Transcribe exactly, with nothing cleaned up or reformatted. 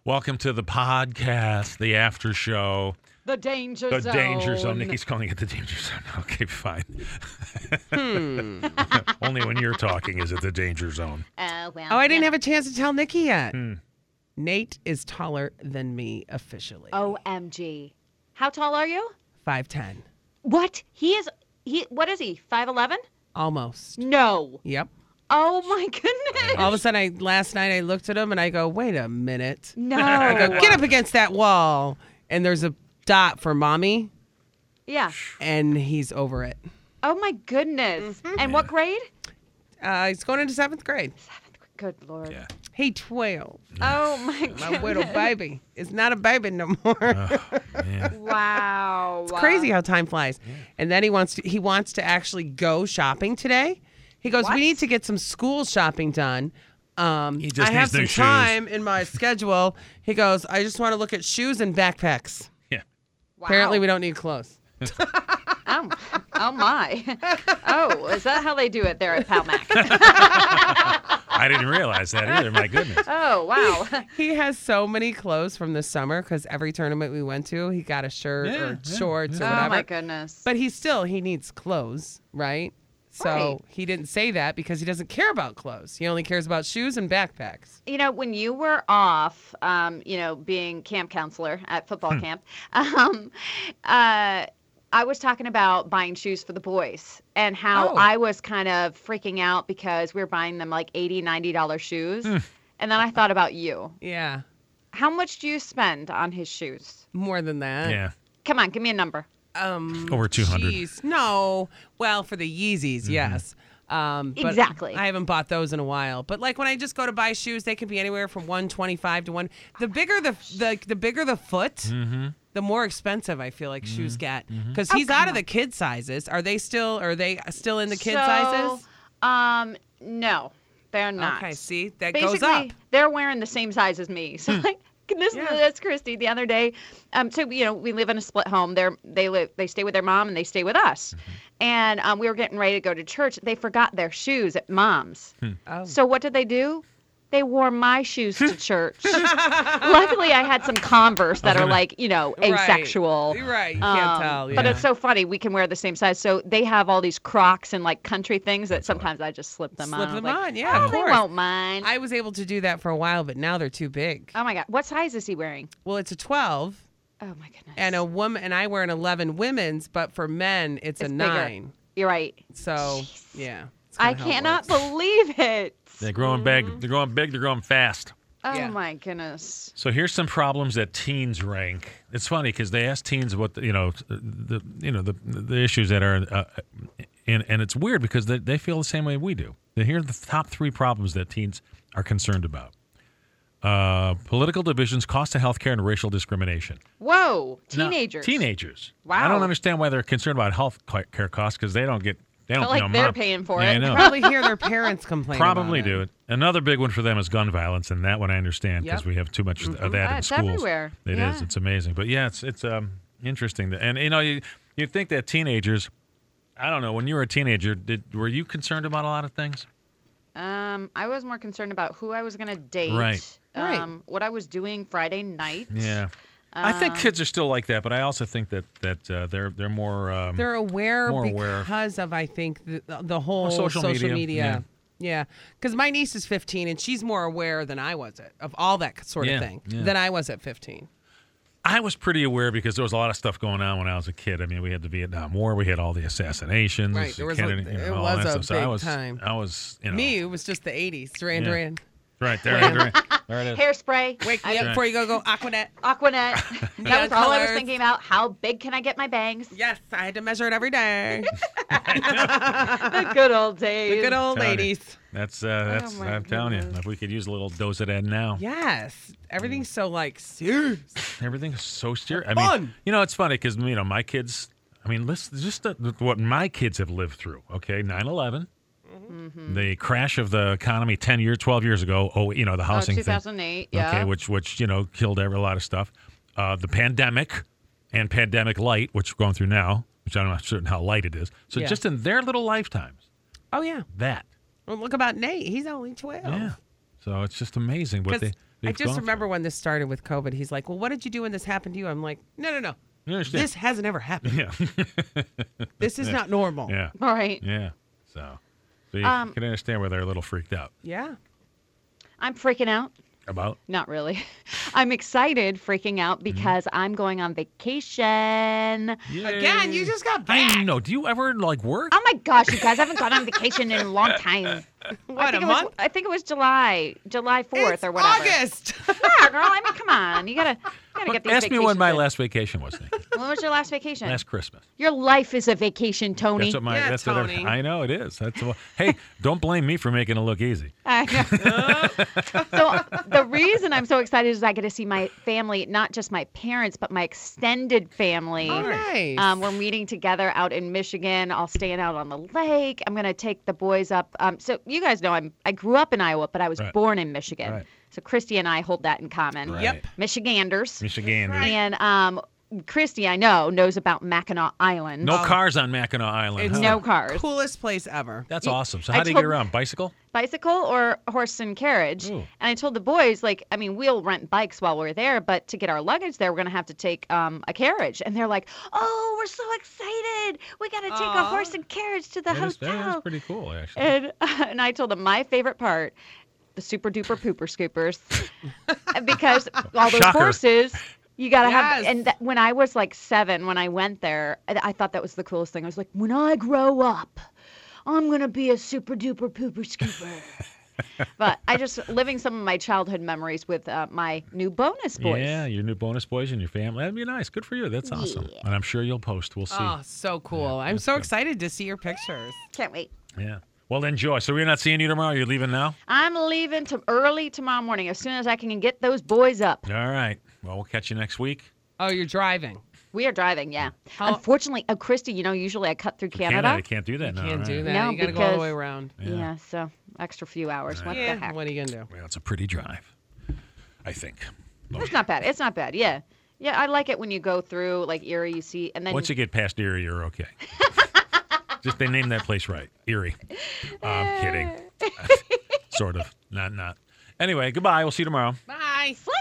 Welcome to the podcast, the after show. The danger the zone. The danger zone. Nikki's calling it the danger zone. Okay, fine. Hmm. Only when you're talking is it the danger zone. Uh, well, Oh, I didn't yeah. have a chance to tell Nikki yet. Hmm. Nate is taller than me officially. O M G. How tall are you? five ten. What? He is, he. What is he, five eleven? Almost. No. Yep. Oh, my goodness. All of a sudden, I last night I looked at him and I go, wait a minute. No. I go, get up against that wall. And there's a dot for mommy, Yeah. and he's over it. Oh, my goodness. Mm-hmm. And what grade? Uh, he's going into seventh grade. Seventh grade. Good Lord. Yeah. He twelve. Oh, my goodness. My little baby. It's not a baby no more. Oh, man. Wow. It's crazy how time flies. And then he wants to he wants to actually go shopping today. He goes, What? we need to get some school shopping done. Um, He just I have needs some new shoes. time in my schedule. He goes, I just want to look at shoes and backpacks. Yeah. Wow. Apparently, we don't need clothes. Oh, oh my. Oh, is that how they do it there at Palmac? I didn't realize that either. My goodness. Oh, wow. He has so many clothes from the summer because every tournament we went to, he got a shirt Yeah, or yeah, shorts yeah. or Oh, whatever. my goodness. But he still, he needs clothes, right? So Right. he didn't say that because he doesn't care about clothes. He only cares about shoes and backpacks. You know, when you were off, um, you know, being camp counselor at football Hmm. camp, um, uh, I was talking about buying shoes for the boys and how Oh. I was kind of freaking out because we were buying them like eighty dollars, ninety dollars shoes. Hmm. And then I thought about you. Yeah, How much do you spend on his shoes? more than that. Yeah. Come on, give me a number. Um, Over two hundred. Geez, no. Well, for the Yeezys, Mm-hmm. yes. Um, but Exactly. I haven't bought those in a while. But like when I just go to buy shoes, they can be anywhere from one twenty-five to one. The bigger the the the bigger the foot, Mm-hmm. the more expensive I feel like shoes get. Because Oh, he's out come of the on. kid sizes. Are they still? Are they still in the kid So, sizes? Um, no, they're not. Okay, see that Basically, goes up. they're wearing the same size as me. So like this Yeah. that's Christy the other day. Um, so you know we live in a split home. They're they live they stay with their mom and they stay with us. And um, we were getting ready to go to church. They forgot their shoes at mom's. Oh. So what did they do? They wore my shoes to church. Luckily, I had some Converse that are like, you know, Right. asexual. Right, you can't Um, tell. Yeah. But it's so funny. We can wear the same size. So they have all these Crocs and like country things that sometimes I just slip them Slip on. I'm them like, on, yeah, Oh, of they course. won't mind. I was able to do that for a while, but now they're too big. Oh my God. What size is he wearing? Well, it's a twelve. Oh my goodness. And a woman and I wear an eleven women's, but for men it's, It's a bigger. nine. You're right. So yeah, it's I kinda how it cannot works. believe it. They're growing big. They're growing big. They're growing fast. Oh Yeah. my goodness. So here's some problems that teens rank. It's funny because they ask teens what the, you know the you know the the issues that are, uh, and and it's weird because they they feel the same way we do. Here are the top three problems that teens are concerned about: uh, political divisions, cost of health care, and racial discrimination. Whoa. Now, Teenagers. teenagers. Wow. I don't understand why they're concerned about health care costs because they don't get they don't Felt like you know, they're mom- paying for Yeah, it. I know. Probably hear their parents complain. Probably about do it. Another big one for them is gun violence, and that one I understand because Yep. we have too much of that Yeah, in it's schools. everywhere. It is. Yeah. It's amazing. But yeah, it's it's um interesting. That, and you know, you you think that teenagers, I don't know, when you were a teenager, did were you concerned about a lot of things? Um, I was more concerned about who I was going to date. Right. Right. Um, what I was doing Friday night. Yeah. I think Um, kids are still like that, but I also think that that uh, they're they're more um, They're aware More aware. because of I think the, the whole social media, media. Yeah, because my niece is fifteen and she's more aware than I was at, of all that sort Yeah, of thing yeah. than I was at fifteen. I was pretty aware because there was a lot of stuff going on when I was a kid. I mean, we had the Vietnam War, we had all the assassinations, Right, there was a- Kennedy, you know, it all was that a stuff. So I big was, time. I was, you know, Me, it was just the eighties. Duran Yeah. Duran. right there, there, there it is. Hairspray. Wake I- me up Right. before you go go Aquanet. Aquanet. Neon That was all I was colors. thinking about. How big can I get my bangs? Yes, I had to measure it every day. The good old days. The good old Telling you. ladies. That's uh, that's my I'm telling you, goodness. if we could use a little dose of that now. Yes, everything's so like serious. Everything's so serious. I Fun. mean, you know, it's funny because you know my kids. I mean, listen, just the, what my kids have lived through. Okay, nine eleven, Mm-hmm. the crash of the economy ten years, twelve years ago. Oh, you know, the Oh, housing thing. two thousand eight. Yeah. Okay, which which you know killed every, a lot of stuff. Uh, the pandemic and pandemic light, which we're going through now, which I'm not certain how light it is. So Yeah. just in their little lifetimes, Oh yeah. that. Well, look about Nate. He's only twelve. Yeah. So it's just amazing what 'Cause they I we've just gone remember through. when this started with COVID. He's like, well, what did you do when this happened to you? I'm like, no, no, no. You understand? This hasn't ever happened. Yeah. This is not normal. Yeah. Right. Yeah. So, so you Um, can understand where they're a little freaked out Yeah. I'm freaking out. about. Not really. I'm excited, freaking out Mm-hmm. because I'm going on vacation. Again, you just got back. I know. Do you ever like work? Oh my gosh, you guys I haven't gone on vacation in a long time. I What, think a it was, month? I think it was July, July fourth It's or whatever. August. Yeah, girl. I mean, come on. You gotta, you gotta get these Ask me when vacations my in. last vacation was. Nikki. When was your last vacation? Last Christmas. Your life is a vacation, Tony. That's what my. Yeah, that's what every- Tony. I know it is. That's what. Hey, don't blame me for making it look easy. I know. So the reason I'm so excited is I get to see my family, not just my parents, but my extended family. Oh, nice. Um, we're meeting together out in Michigan. I'll staying out on the lake. I'm gonna take the boys up. Um, so you guys know I'm I grew up in Iowa, but I was Right. born in Michigan. Right. So Christy and I hold that in common. Right. Yep. Michiganders. Michigan. Right. And um, Christy, I know, knows about Mackinac Island. No cars on Mackinac Island. It's huh? No cars. Coolest place ever. That's You- awesome. So I how do you get told- around? Bicycle? Bicycle or horse and carriage. Ooh. And I told the boys, like, I mean, we'll rent bikes while we're there, but to get our luggage there, we're going to have to take um, a carriage. And they're like, oh, we're so excited. We got to take a Aw. horse and carriage to the That is, that is hotel. pretty cool, actually. And, and I told them my favorite part, the super duper pooper scoopers, because all those Shocker. horses, you gotta have. Yes. And that, when I was like seven, when I went there, I, I thought that was the coolest thing. I was like, when I grow up, I'm gonna be a super duper pooper scooper. But I just living some of my childhood memories with uh, my new bonus boys. Yeah, your new bonus boys and your family. That'd be nice. Good for you. That's awesome. And I'm sure you'll post. We'll see. Oh, so cool. I'm that's so good. excited to see your pictures. Can't wait. Yeah. Well, enjoy. So we're not seeing you tomorrow. You're leaving now? I'm leaving to early tomorrow morning as soon as I can get those boys up. All right. Well, we'll catch you next week. Oh, you're driving. We are driving, yeah. How- Unfortunately, oh, Christy, you know, usually I cut through Canada. Canada can't do that now. Can't do right? that. No, you got to go all the because- way around. Yeah. Yeah. so extra few hours. What the Yeah, heck? what are you going to do? Well, it's a pretty drive, I think. It's not bad. It's not bad. Yeah. Yeah, I like it when you go through like Erie, you see, and then Once you get past Erie, you're okay. Just they named that place right. Erie. I'm kidding. Sort of. Not, not. Anyway, goodbye. We'll see you tomorrow. Bye. Flip